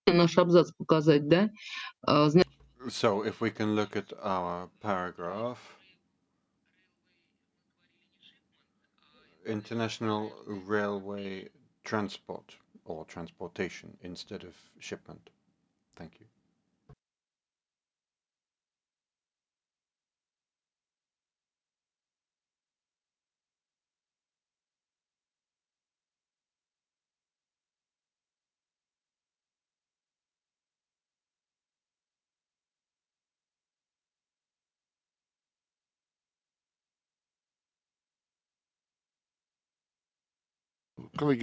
наш абзац показать, да? So if we can look at our paragraph, international railway transport or transportation instead of shipment. Thank you. Колеги,